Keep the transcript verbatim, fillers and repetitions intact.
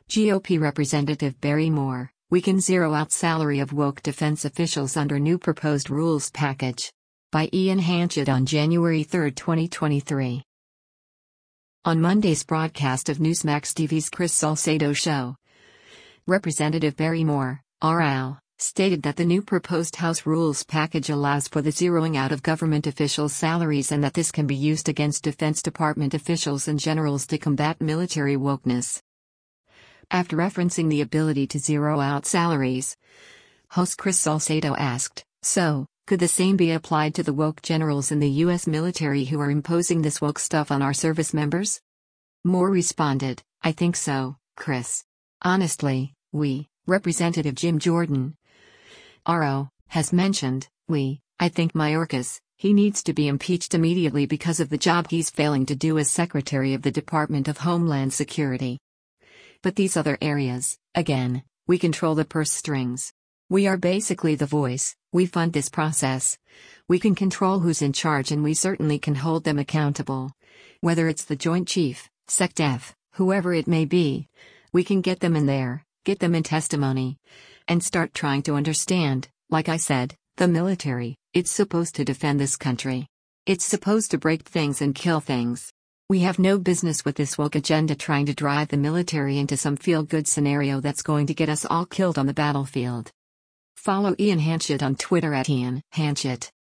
G O P Representative Barry Moore, we can zero out salary of woke defense officials under new proposed rules package. By Ian Hanchett on January third, twenty twenty-three. On Monday's broadcast of Newsmax T V's Chris Salcedo show, Representative Barry Moore, R L, stated that the new proposed House rules package allows for the zeroing out of government officials' salaries and that this can be used against Defense Department officials and generals to combat military wokeness. After referencing the ability to zero out salaries, host Chris Salcedo asked, "So, could the same be applied to the woke generals in the U S military who are imposing this woke stuff on our service members?" Moore responded, "I think so, Chris. Honestly, we, Representative Jim Jordan, R O, has mentioned, we, I think Mayorkas, he needs to be impeached immediately because of the job he's failing to do as Secretary of the Department of Homeland Security. But these other areas, again, we control the purse strings. We are basically the voice, we fund this process. We can control who's in charge and we certainly can hold them accountable. Whether it's the Joint Chief, SecDef, whoever it may be, we can get them in there, get them in testimony, and start trying to understand, like I said, the military, it's supposed to defend this country. It's supposed to break things and kill things. We have no business with this woke agenda trying to drive the military into some feel-good scenario that's going to get us all killed on the battlefield." Follow Ian Hanchett on Twitter at Ian Hanchett.